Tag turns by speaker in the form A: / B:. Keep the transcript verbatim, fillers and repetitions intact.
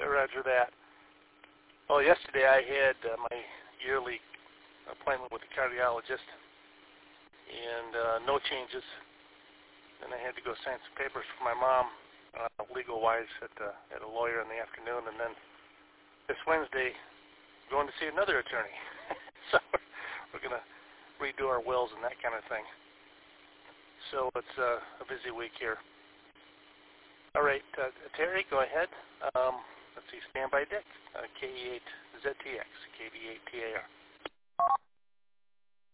A: roger that. Well, yesterday I had uh, my yearly appointment with the cardiologist, and uh, no changes. And I had to go sign some papers for my mom, uh, legal-wise, at, uh, at a lawyer in the afternoon. And then this Wednesday, going to see another attorney. So we're going to redo our wills and that kind of thing. So it's uh, a busy week here. All right, uh, Terry, go ahead. Um, let's see, Standby Dick, uh, K E eight Z T X, K D eight T A R.